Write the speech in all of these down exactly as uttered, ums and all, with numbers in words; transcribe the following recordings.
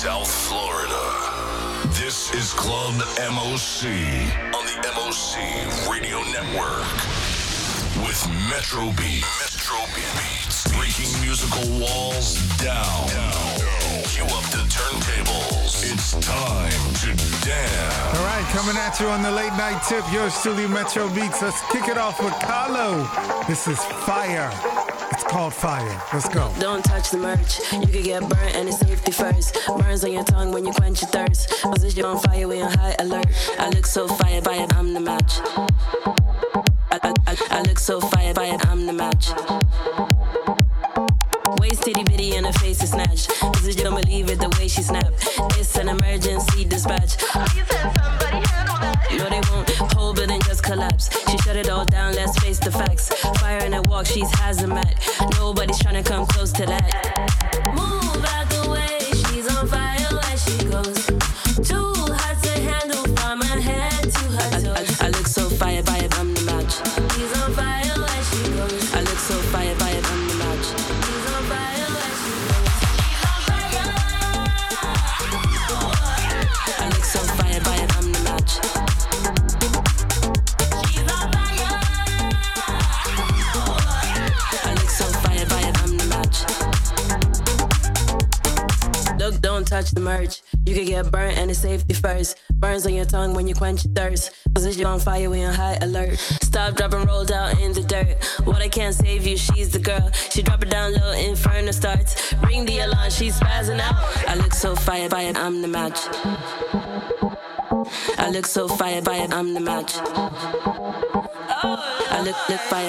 South Florida. This is Club M O C on the M O C Radio Network with Metro Beats. Metro Beats. Breaking musical walls down. down. Cue up the turntables. It's time to dance. All right, coming at you on the late night tip. Yours truly, Metro Beats. Let's kick it off with Carlo. This is Fire. It's called Fire. Let's go. Don't touch the merch. You could get burnt and it's safety first. Burns on your tongue when you quench your thirst. Position on fire, we on high alert. I look so fire, fire, I'm the match. I, I, I, I look so fire, fire, I'm the match. Waist titty bitty and her face is snatched. Cause you don't believe it the way she snapped. It's an emergency dispatch. Oh, you said somebody handle that. No, they won't. Whole building just collapse. She shut it all down, let's face the facts. Fire in her walk, she's hazmat. Nobody's trying to come close to that. Move out the way, she's on fire where she goes. Too hot to handle from her head to her toes. I, I, I look so fire, fire, I'm the match. She's on fire where she goes. I look so fire, fire, I'm the match. She's on fire where she goes. She's on fire. I look so fire, fire, I'm the match. She's on fire. I look so fire, fire, I'm the match. Look, don't touch the merch. You could get burnt and it's safety first. Burns on your tongue when you quench your thirst. Position on fire, we on high alert. Stop, drop, and roll down in the dirt. What I can't save you, she's the girl. She drop it down low, inferno starts. Ring the alarm, she's spazzing out. I look so fire, fire, I'm the match. I look so fire, fire, I'm the match. I look, look fire.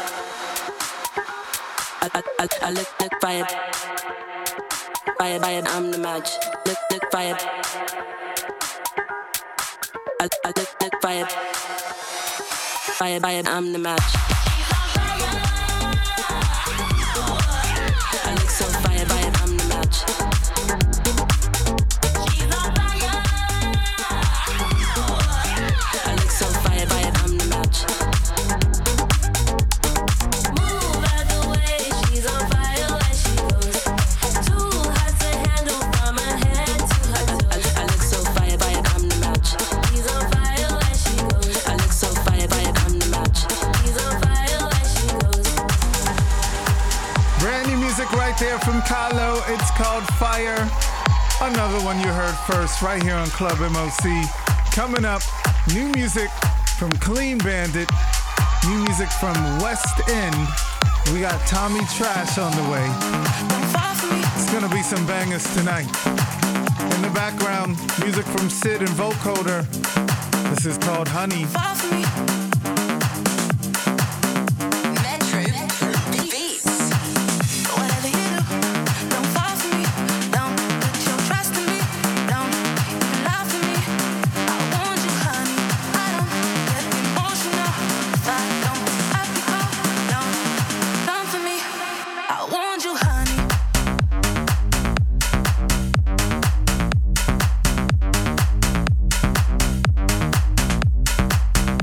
I, I, I, I look, look fire. Fire, fire, I'm the match. Look, look fire. I, I look, look fire. Fire, fire, I'm the match. I look so fire, fire, I'm the match. I look so fire, fire, I'm the match. Move out the way, she's on fire where she goes. Too hot to handle from her head to her toes. I, I look so fire, fire, I'm the match. She's on fire where she goes. I look so fire, fire, I'm the match. She's on fire where she goes. Brand new music right there from Carlo. It's called Fire. Another one you heard first right here on Club M O C. Coming up, new music from Clean Bandit. New music from West End. We got Tommy Trash on the way. It's gonna be some bangers tonight. In the background, music from Sid and Vocoder. This is called Honey. I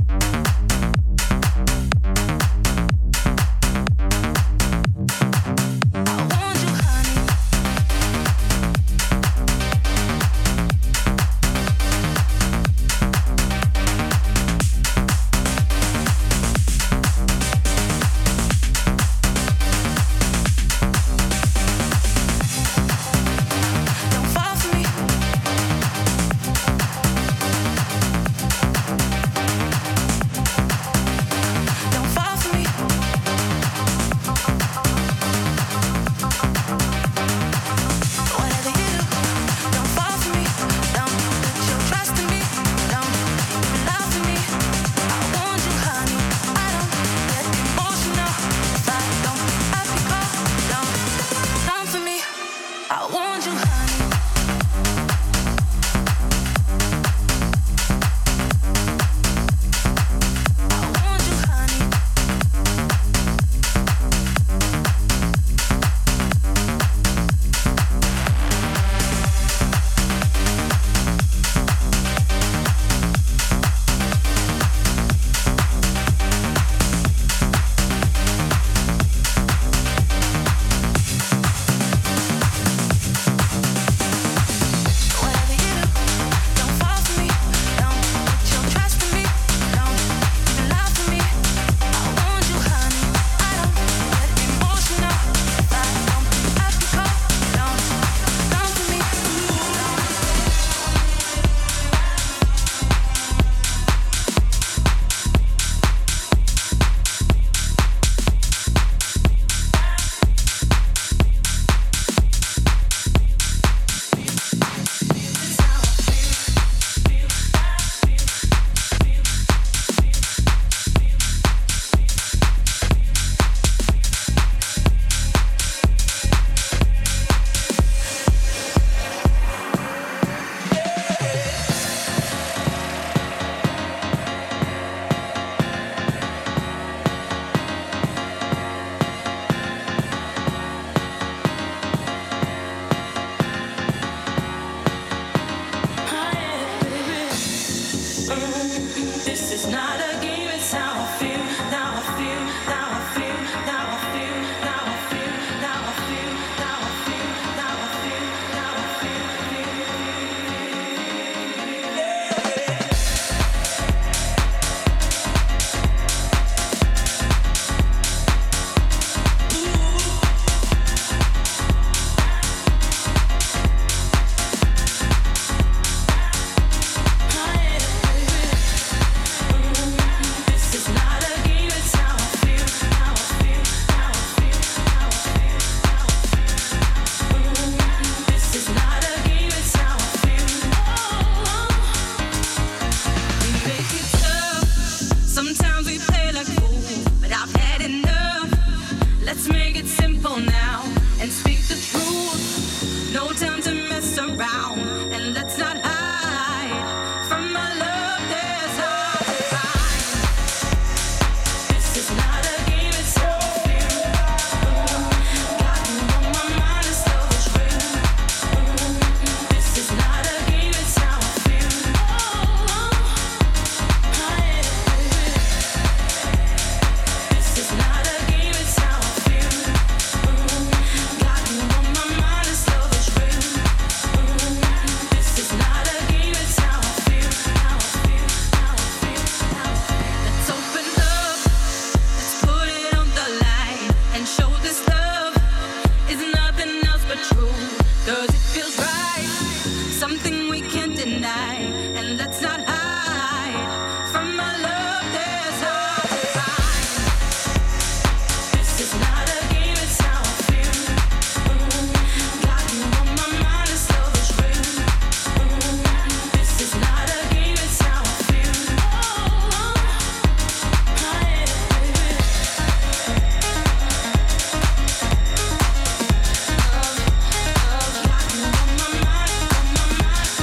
simple now and speak the truth. No time to mess around, and let's not hide from my love. There's hard to find. This is not a game, it's how I feel. Got you on my mind, it's love is real. This is not a game, it's how I feel. This is not a game, it's how I feel. Got you on my mind, it's love is real. This is not a game, it's how I feel. How I feel, how I feel, how I feel. Let's open up, let's put it on the line and show this love is nothing else but true. 'Cause it feels right, something we can't deny, and let's not hide from my love. There's hard to find. This is not a game, it's how I feel. Got you on my mind, it's love is real. This is not a game, it's how I feel. Got you on my mind, on my mind.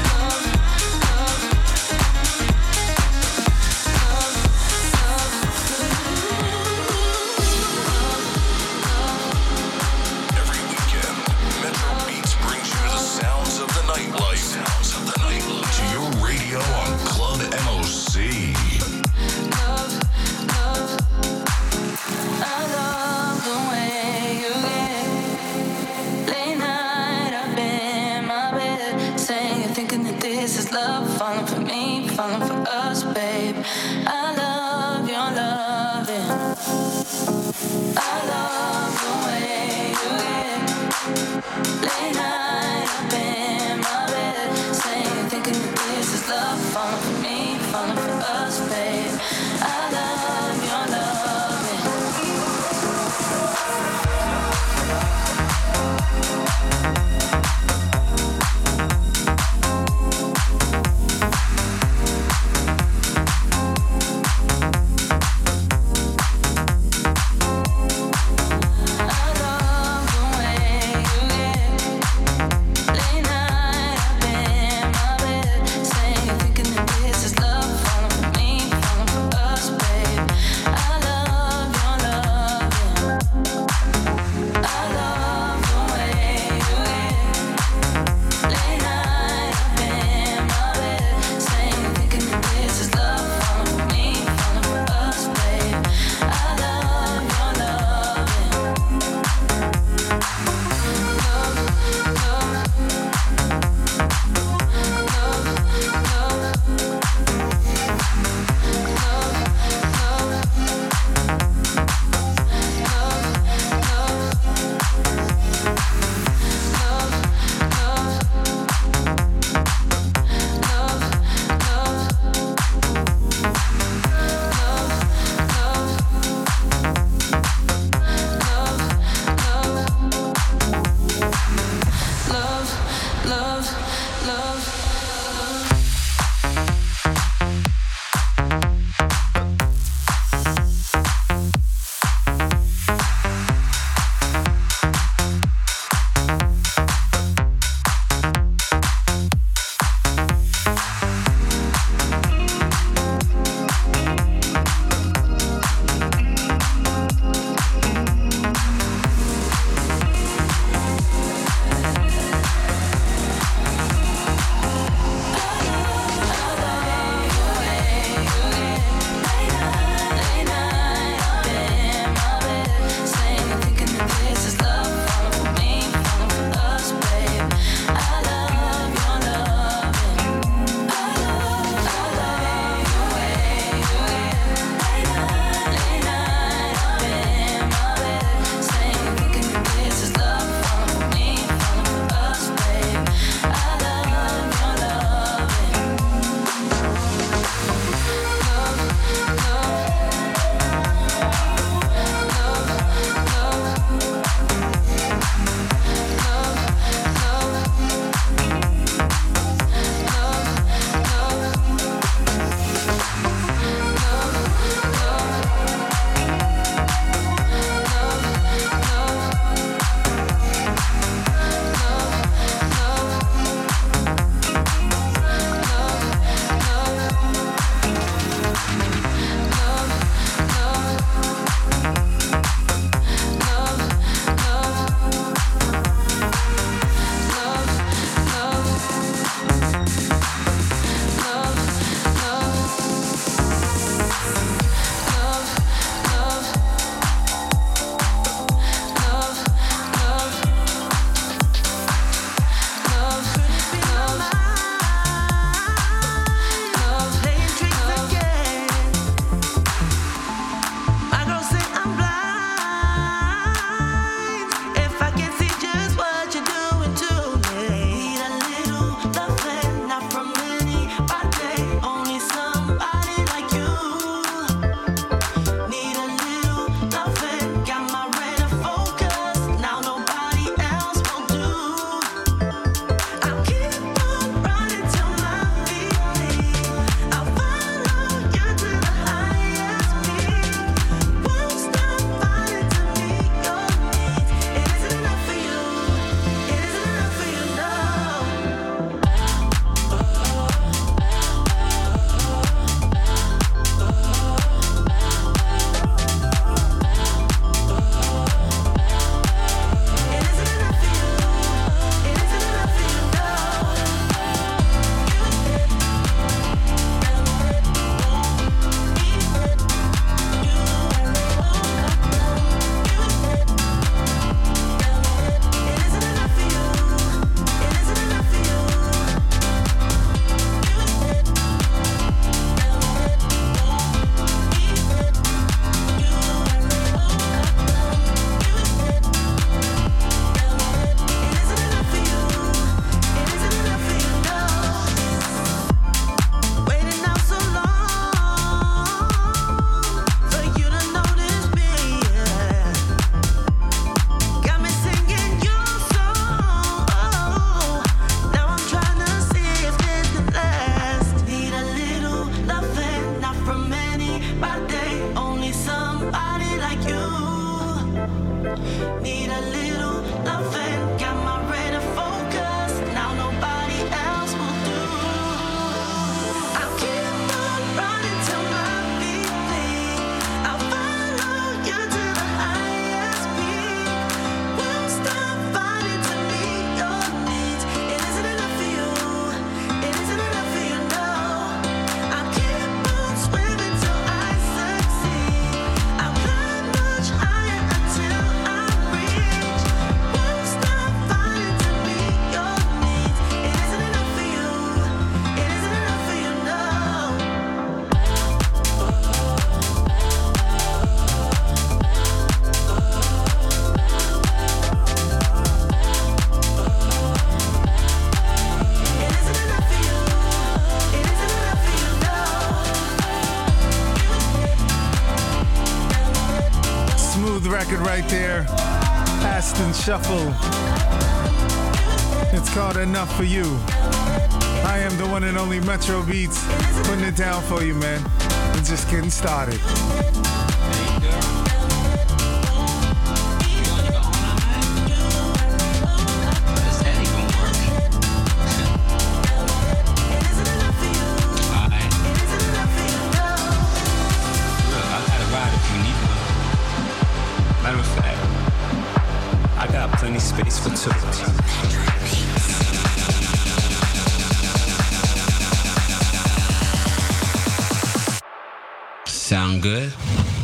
Right there, Aston Shuffle. It's called Enough for You. I am the one and only Metro Beats, putting it down for you, man. We're just getting started. Plenty space for two. Sound good?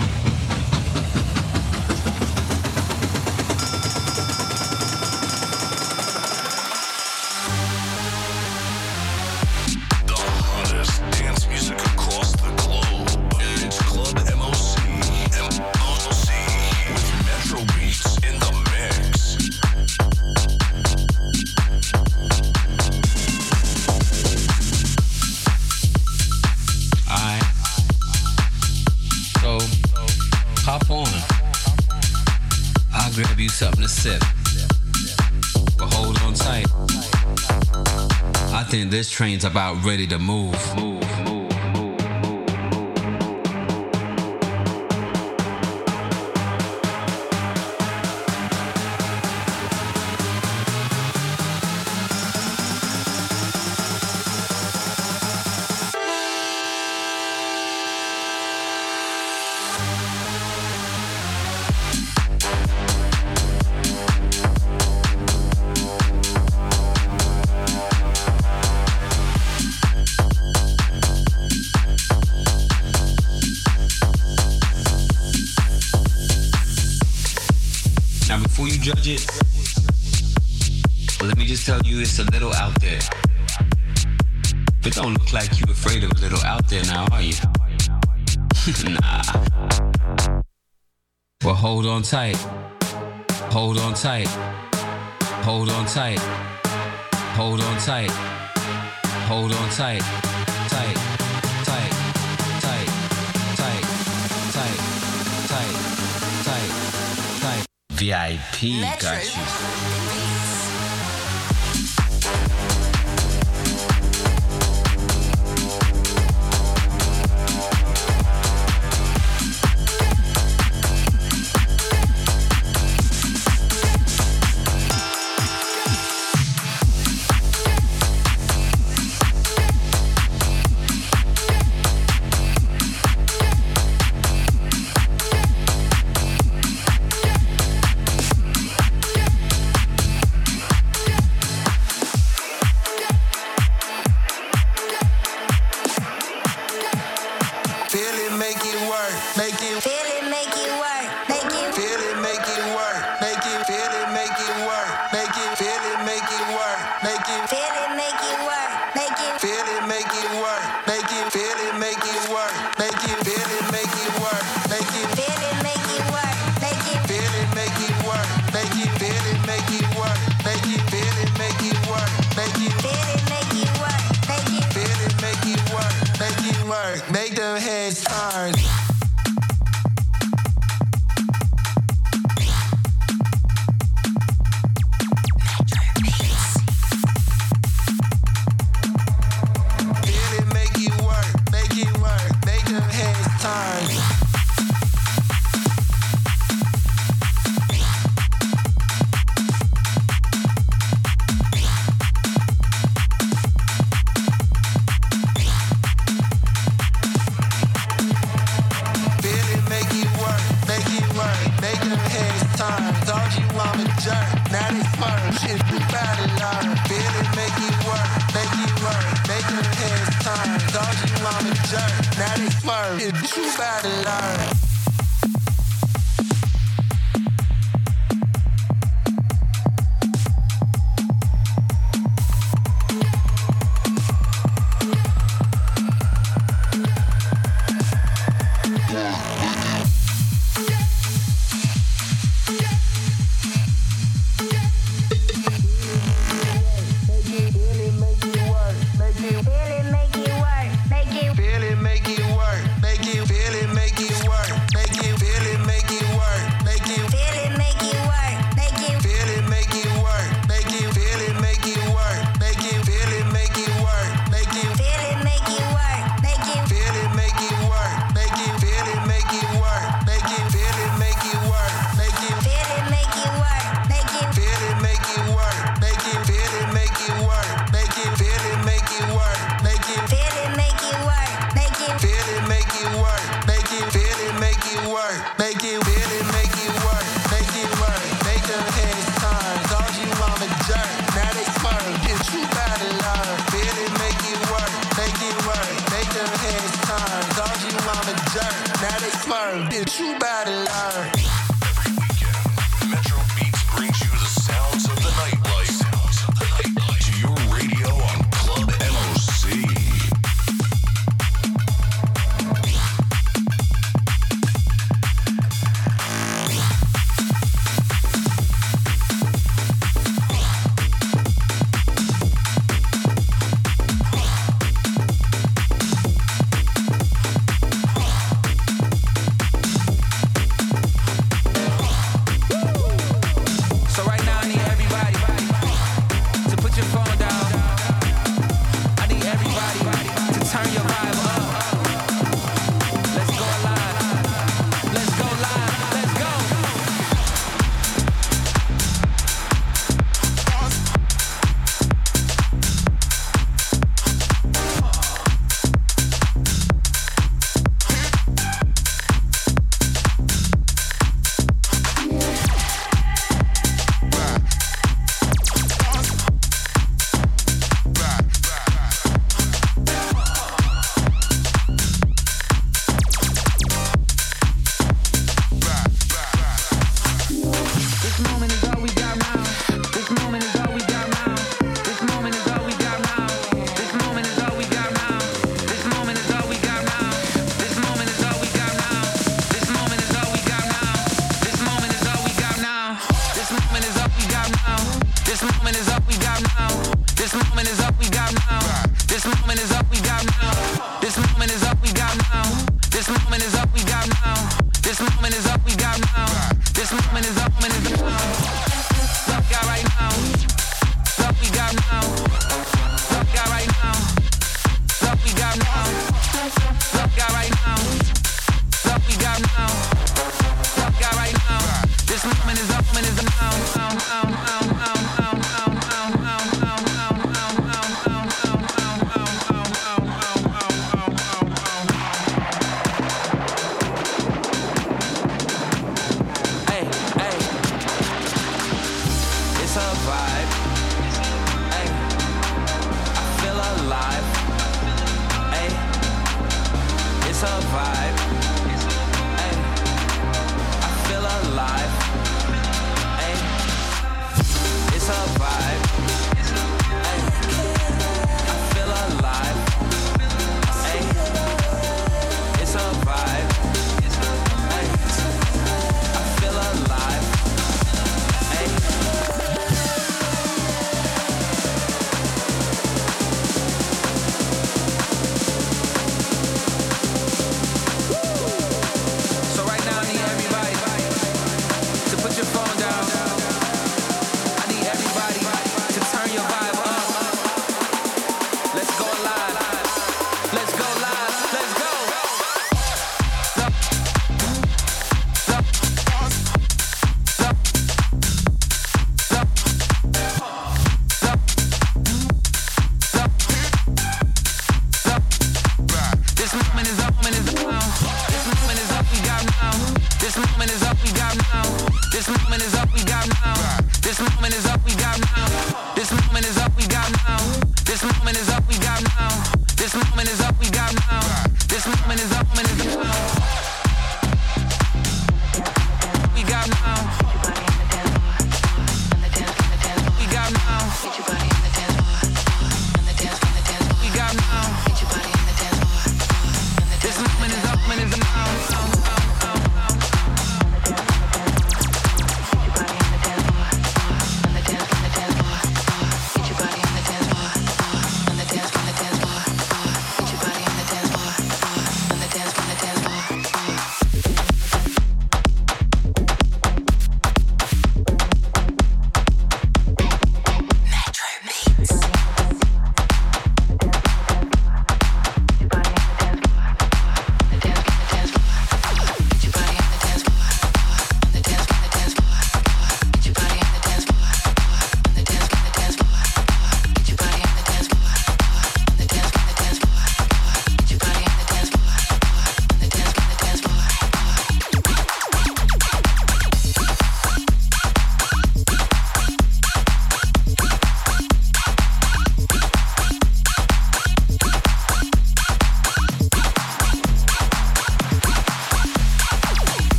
Something to sip, but hold on tight. I think this train's about ready to move. Move, move, move, move, move. Judge it. Well, let me just tell you, it's a little out there. But don't look like you afraid of a little out there now, are you? Nah. Well, hold on tight. Hold on tight. Hold on tight. Hold on tight. Hold on tight. Tight. Tight. Tight. Tight. Tight. Tight. Tight. Tight. V I P got you. jerk. Now they swerve, shit, you gotta learn. Feel it, make it work, make it work, make your heads turn. Cause you want a jerk. Now they swerve, shit, you gotta learn.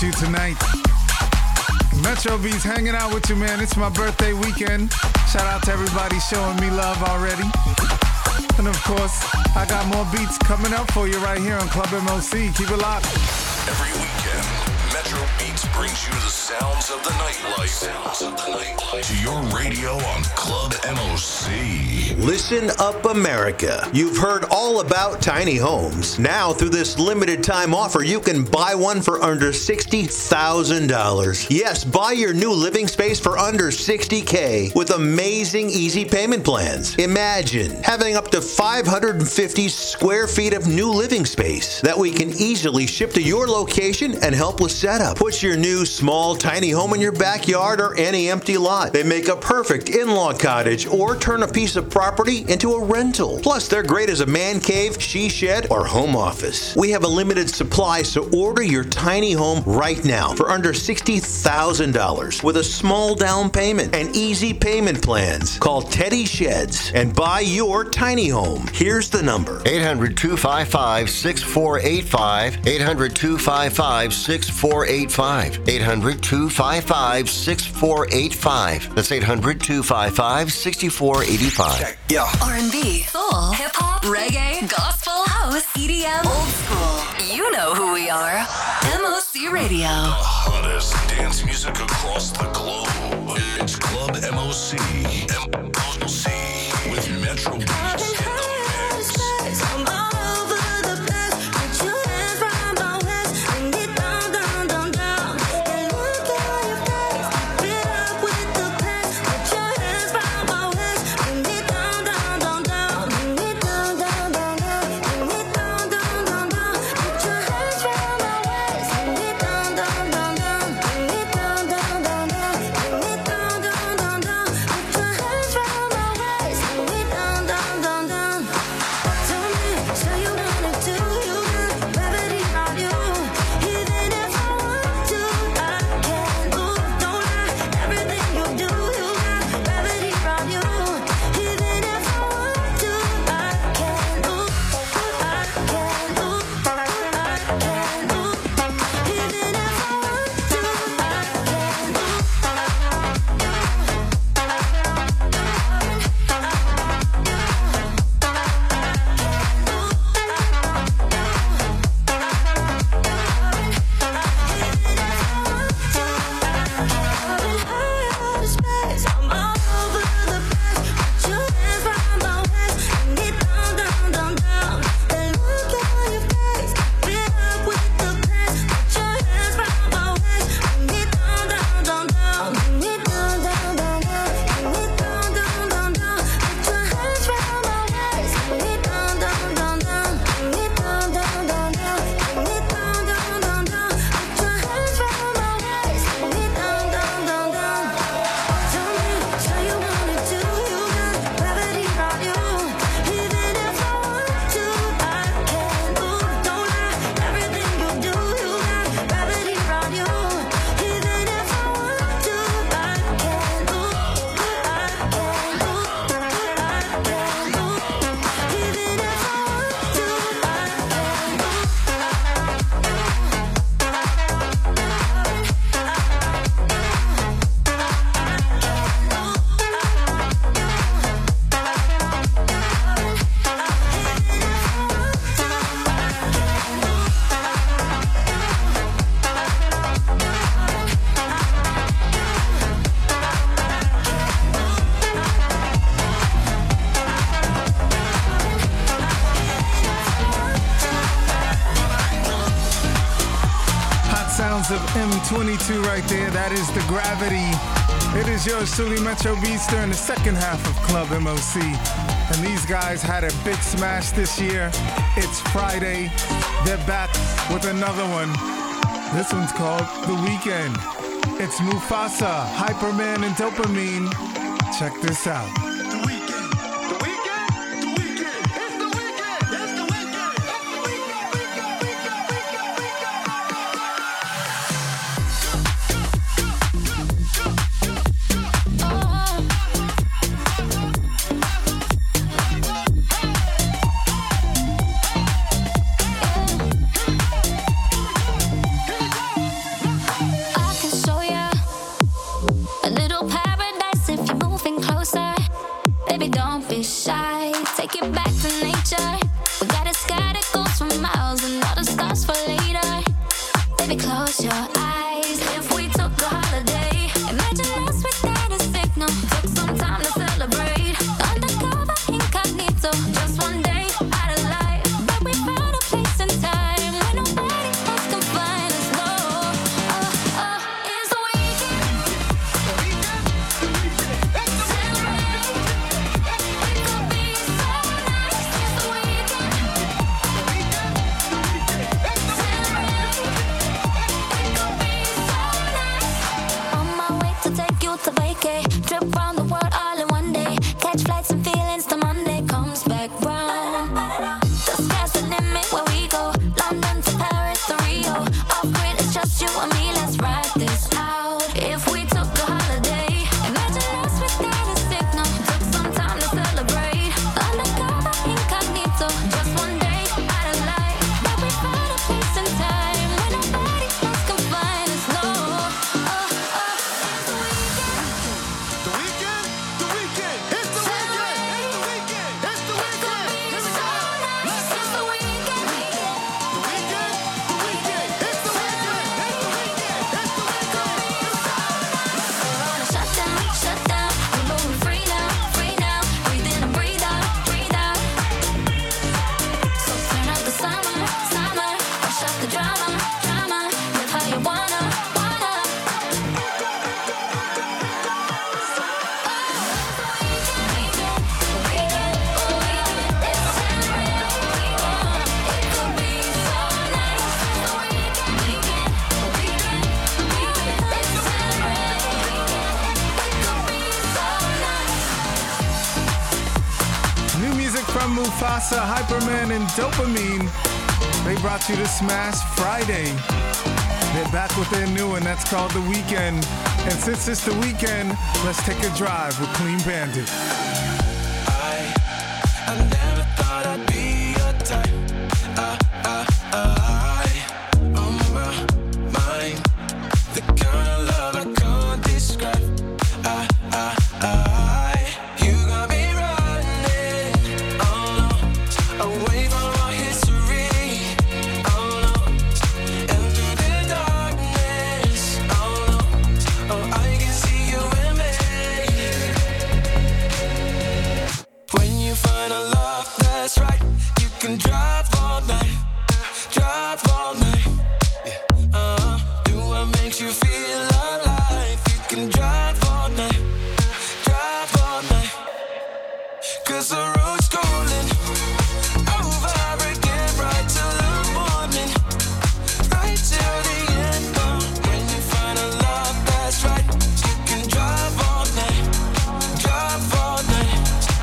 you tonight. Metro Beats hanging out with you, man. It's my birthday weekend. Shout out to everybody showing me love already. And of course, I got more beats coming up for you right here on Club M O C. Keep it locked. Every weekend, Metro Beats brings you the sounds of the nightlife. Sounds of the nightlife. To your radio on Club M O C. Listen up, America. You've heard all about tiny homes. Now, through this limited time offer, you can buy one for under sixty thousand dollars. Yes, buy your new living space for under sixty thousand dollars with amazing easy payment plans. Imagine having up to five hundred fifty square feet of new living space that we can easily ship to your location and help with setup. Put your new small tiny home in your backyard or any empty lot. They make a perfect in-law cottage or turn a piece of property into a rental. Plus, they're great as a man cave, she shed, or home office. We have a limited supply, so order your tiny home right now for under sixty thousand dollars with a small down payment and easy payment plans. Call Teddy Sheds and buy your tiny home. Here's the number. eight hundred, two five five, six four eight five. eight hundred, two five five, six four eight five. eight hundred, two five five, six four eight five. That's eight hundred, two five five, six four eight five. Yeah. R and B, soul, hip-hop, reggae, gospel, house, E D M, old school. You know who we are. M O C Radio. The hottest dance music across the globe. It's Club M O C. M O C with Metro Beats in the mix. Of M twenty-two right there. That is the Gravity. It is yours truly, Metro Beats, during the second half of Club M O C. And these guys had a big smash this year. It's Friday. They're back with another one. This one's called The Weekend. It's Mufasa, Hyperman, and Dopamine. Check this out. take it back to nature. We got a sky that goes for miles and all the stars for later. Baby, close your eyes. If we took a holiday, imagine us without a signal. Took some time to celebrate. Undercover, incognito. Just one day out of life, but we found a place in time where nobody else can find us. No, oh, oh, it's the weekend. Celebrate. It could be so nice. It's the weekend. On my way to take you to vacay. Trip round the world all in one day. Catch flights and feelings till Monday comes back round. The sky's the limit where we go. London to Paris to Rio. Off grid, it's just you and me. Let's ride this out. If we took a holiday, imagine us without a signal. Took some time to celebrate. Undercover, incognito. Just one day out of life, but we found a place in time where nobody else can find us. No, oh, oh, it's the weekend. The weekend, the weekend, it's the weekend, it's the weekend, it's the weekend. Here we go. Let's It's the weekend. The weekend, the weekend, it's the weekend, it's the weekend, it's the weekend. Shut down, shut down. We're moving free now, free now. Breathe in and breathe out, breathe out. So turn up the summer, summer. Brush up the drama, drama. Live how you wanna, wanna. New music from Mufasa, Hyperman, and Dopamine. They brought you the Smash Friday. They're back with their new one that's called The Weekend. And since it's the weekend, let's take a drive with Clean Bandit. I never thought I'd be your type. I, I, I, on my mind, the kind of love I can't describe. I, I, I, you got me running, oh no, away from our history, oh no, and through the darkness, oh no, oh I can see you in me. When you find a love that's right, you can drive all night, drive all night. Yeah. Uh, do what makes you feel alive. You can drive all night, drive all night. 'Cause the road's calling over again, right till the morning, right till the end. Uh, when you find a love that's right, you can drive all night, drive all night.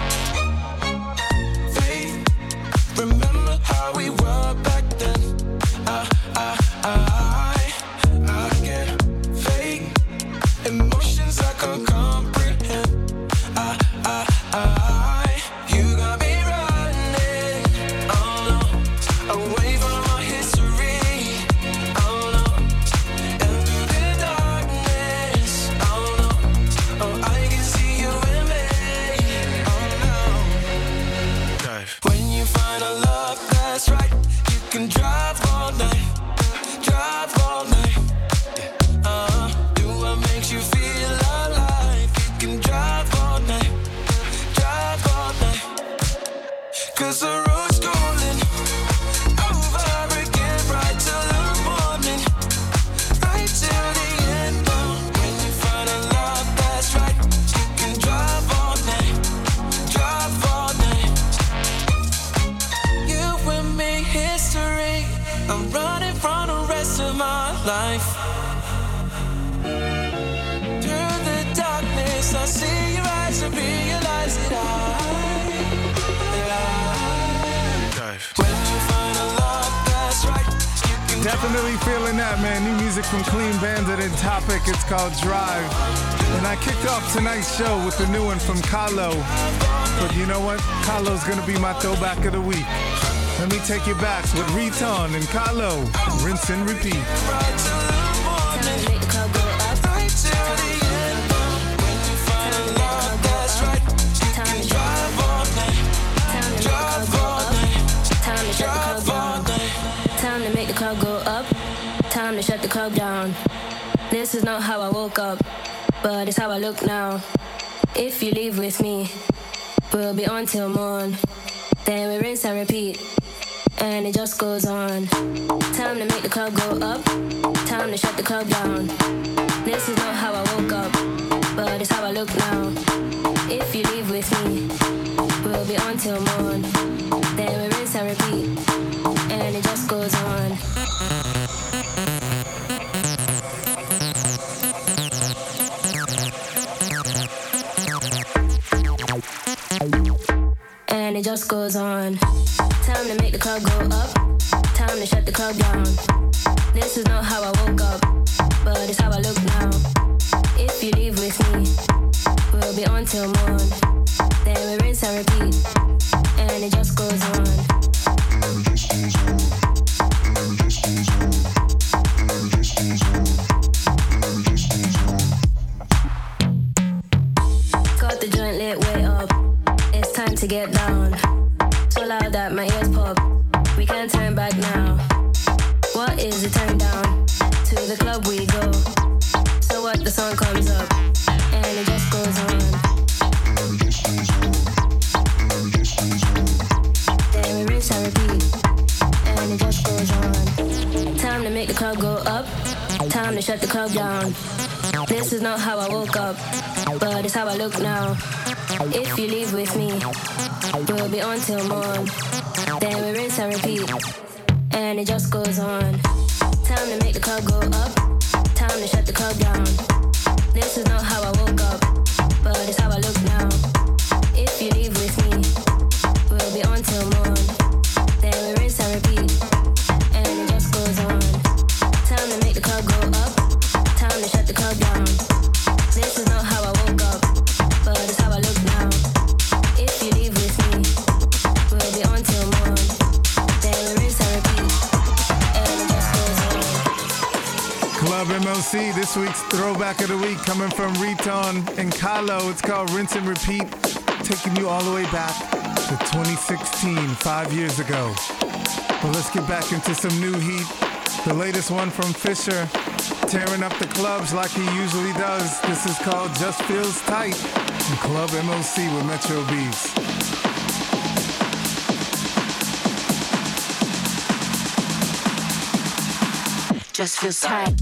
Faith, remember how we were back then. I, I, I, I can't fake emotions I can't comprehend. I, I, I, you got me running, oh no, away from our history, oh no, and through the darkness, oh no, oh I can see you in me, oh no. When you find a love that's right, you can drive all night, drive all night. Yeah. Uh, do what makes you feel alive. You can drive all night, drive all night. 'Cause the road's calling over again, right till the morning, right till the end. Uh, when you find a love that's right, you can drive all night, drive all night. You and me, history. I'm running from the rest of my life. Through the darkness, I see your eyes and realize that I, that I. When you find a love that's right, you can Definitely feeling that, man. New music from Clean Bandit and Topic. It's called Drive. And I kicked off tonight's show with the new one from Kahlo. But you know what? Kahlo's gonna be my throwback of the week. Let me take you back with Riton and Kahlo. Rinse and repeat. right till the morning, right till the end. When you find a love that's right, you can drive all night, club down. This is not how I woke up, but it's how I look now. If you leave with me, we'll be on till morn. Then we rinse and repeat, and it just goes on. Time to make the club go up, time to shut the club down. This is not how I woke up, but it's how I look now. If you leave with me, we'll be on till morn. Then we rinse and repeat, and it just goes on. And it just goes on. Time to make the club go up, time to shut the club down. This is not how I woke up, but it's how I look now. If you leave with me, we'll be on till morn. Then we rinse and repeat, and it just goes on. And it just goes on. And it just goes on. And it just goes on. And it just goes on. Got the joint lit way up. It's time to get down. So loud that my ears pop. We can't turn back now. What is it? Turn down. To the club we go. So what? The song comes up, and it just goes on. And it just goes on. And it just goes on. Then we rinse and repeat, and it just goes on. Time to make the club go up, time to shut the club down. This is not how I woke up, but it's how I look now. If you leave with me, we'll be on till morn. Then we rinse and repeat, and it just goes on. Time to make the club go up, time to shut the club down. This is not how I woke up, but it's how I look now. If you leave with me, we'll be on till morn. Then we rinse and repeat, and it just goes on. Time to make the club go up, time to shut the club down. This is not how I woke up, but it's how I look now. If you leave with me, we'll be on till morn. Then we rinse and repeat, and it just goes on. Club M O C, this week's throwback of the week coming from Riton and Kahlo. It's called Rinse and Repeat, taking you all the way back to twenty sixteen, five years ago. Well, let's get back into some new heat. The latest one from Fisher, tearing up the clubs like he usually does. This is called Just Feels Tight in Club M O C with Metro Beats. Just feels tight.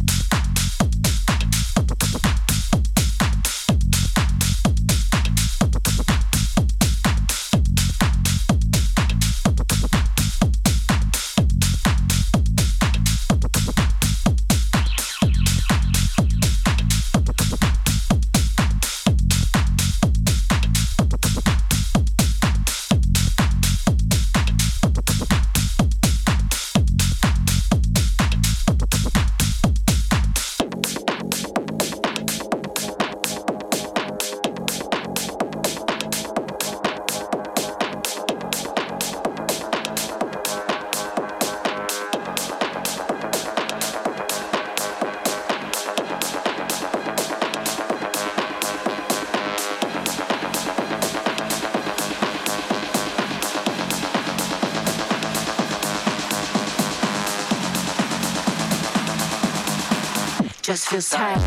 Just feels tight.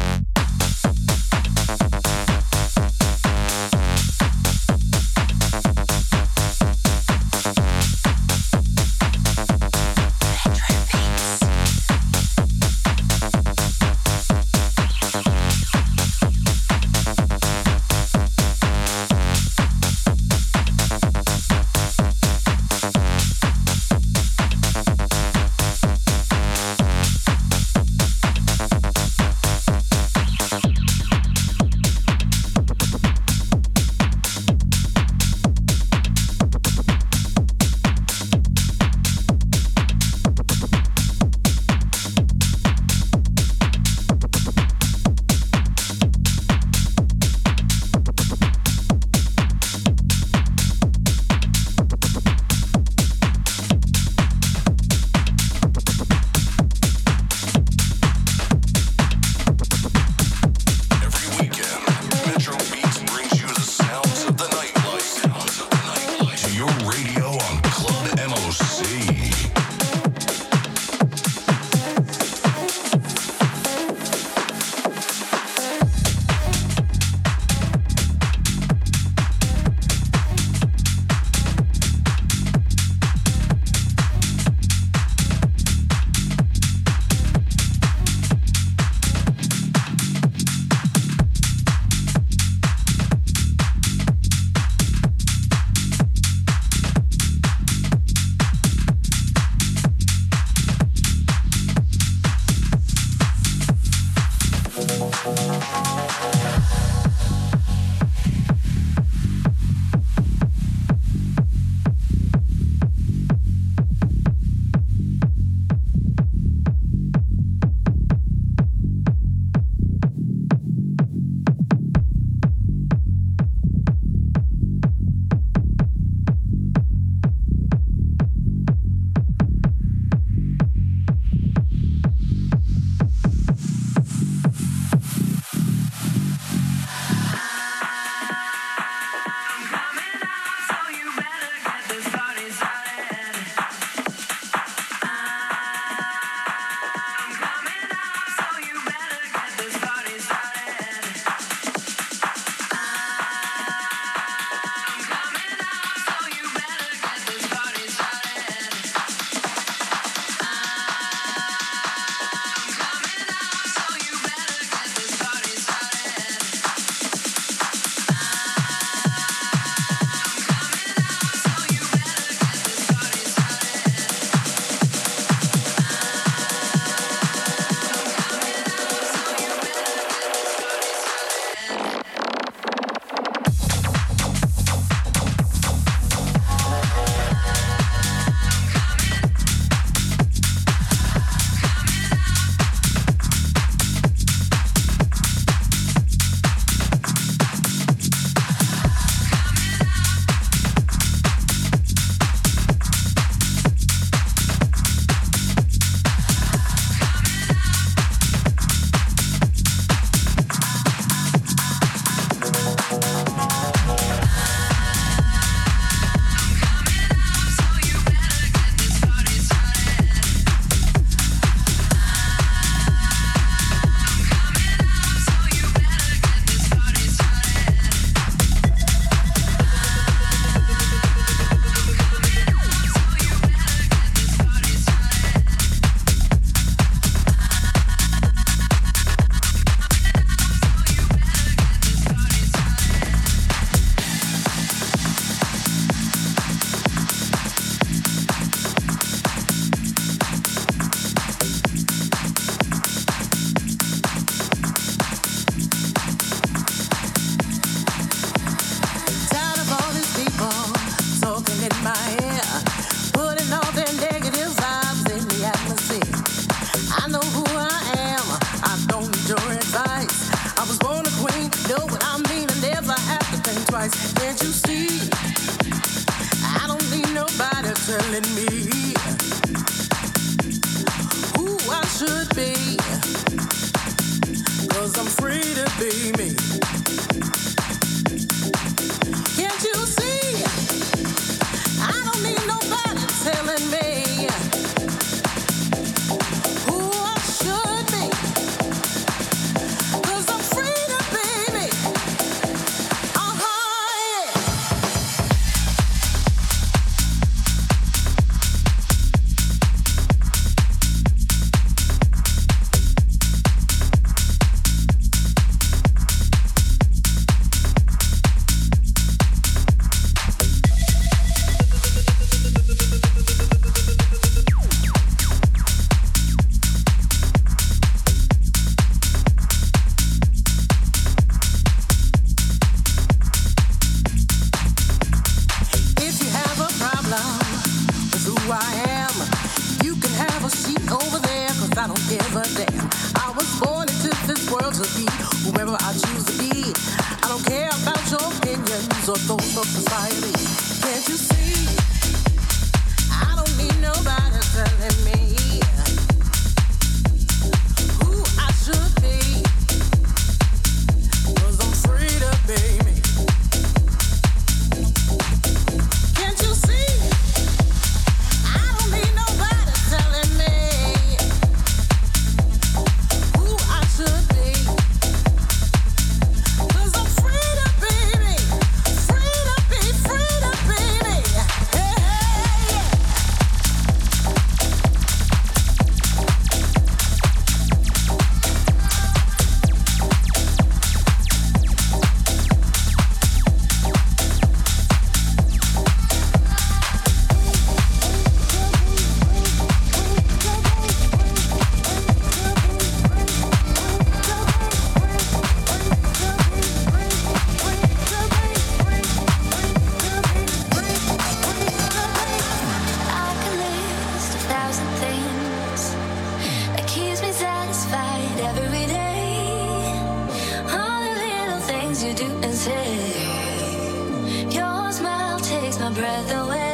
telling me who I should be, 'cause I'm free to be me. Can't you see? I don't need nobody telling me who I should be, 'cause I'm free to be me. Uh-huh, yeah. If you have a problem with who I am, you can have a seat over there, 'cause I don't give a damn. I was born into this world to be whoever I choose to be. I don't care about your opinions or those of society. Can't you see? I don't need nobody telling me who I should be, 'cause I'm free to be me. Can't you see? I don't need nobody telling me who I should be, 'cause I'm free to be me. Free to be, free to be me. Hey, hey, yeah. I could list a thousand things that keeps me satisfied every day. All the little things you do and say. Your smile takes my breath away.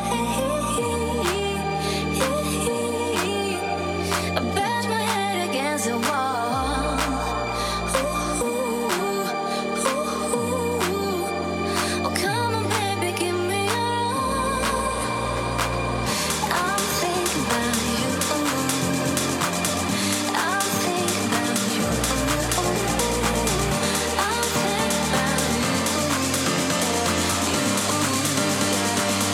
I bash my head against the wall. Ooh, ooh, ooh. Oh, come on, baby, give me your all. I'm thinking about you. I'm thinking about you. I'm thinking about you.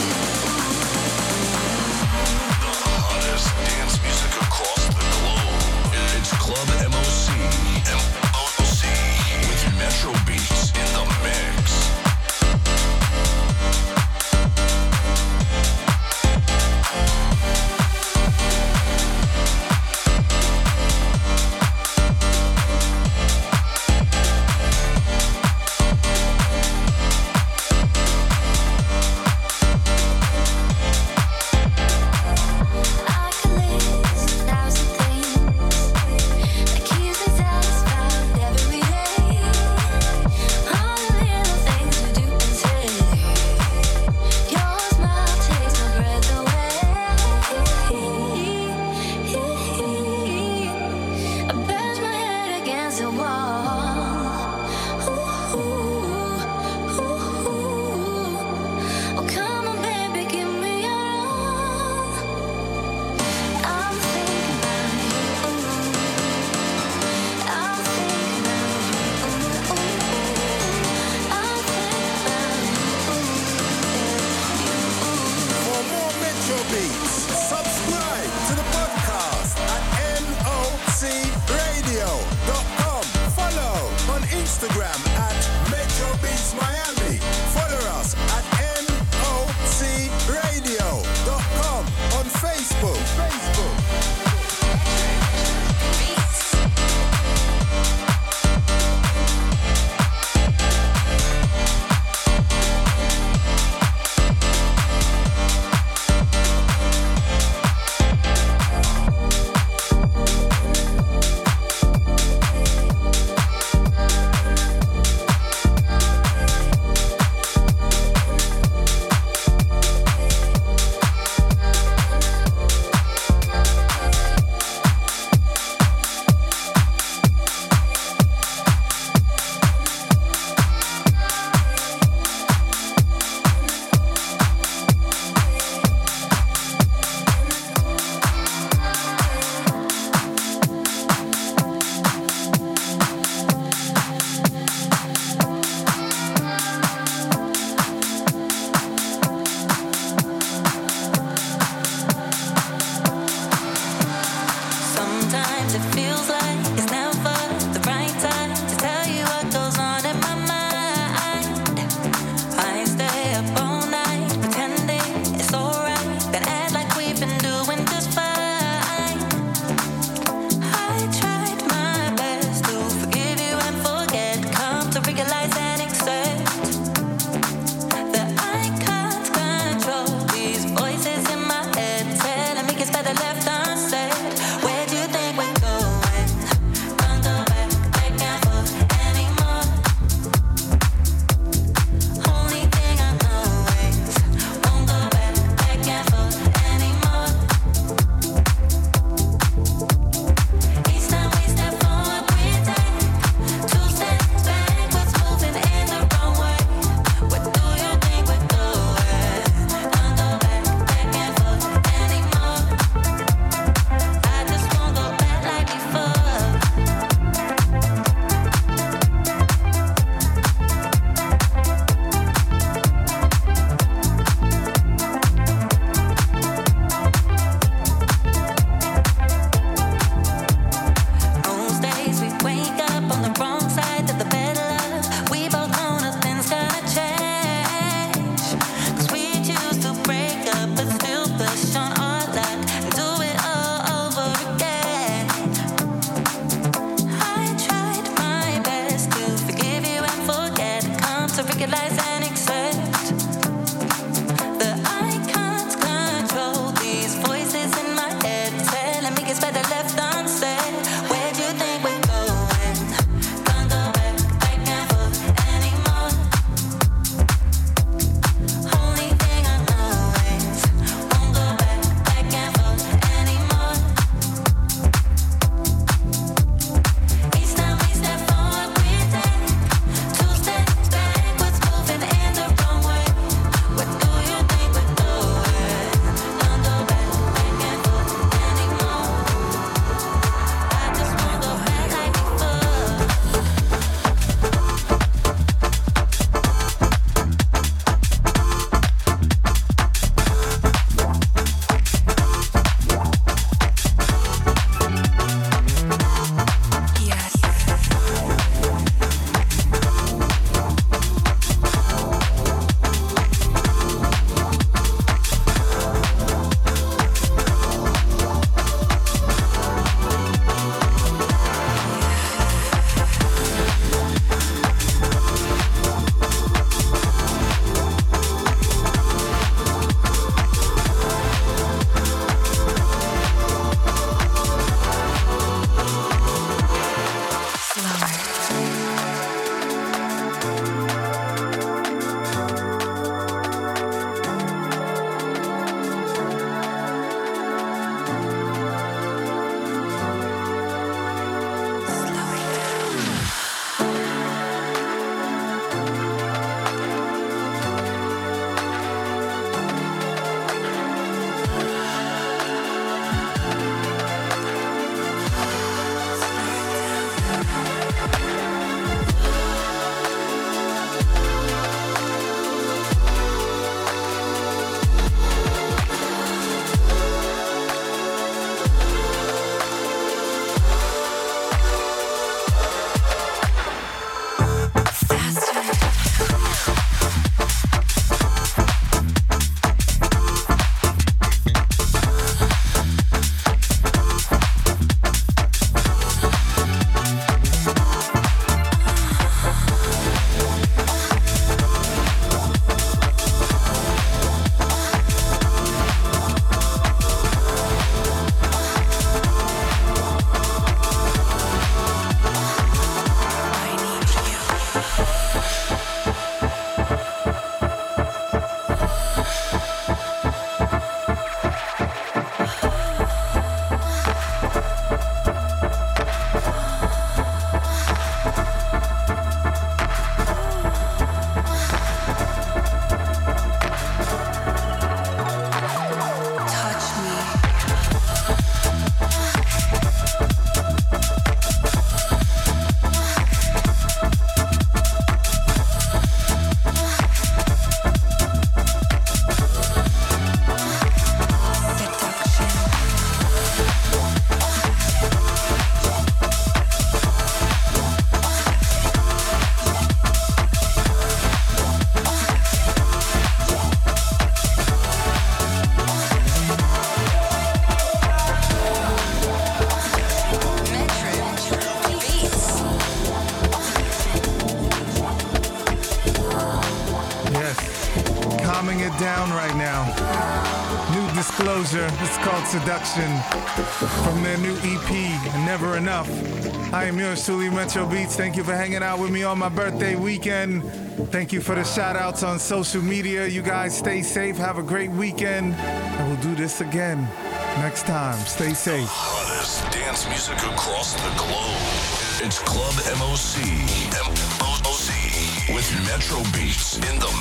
down right now. New Disclosure. It's called Seduction from their new E P, Never Enough. I am yours truly, Metro Beats. Thank you for hanging out with me on my birthday weekend. Thank you for the shout outs on social media. You guys stay safe. Have a great weekend. And we'll do this again next time. Stay safe. Hottest dance music across the globe. It's Club M O C. M O C with Metro Beats in the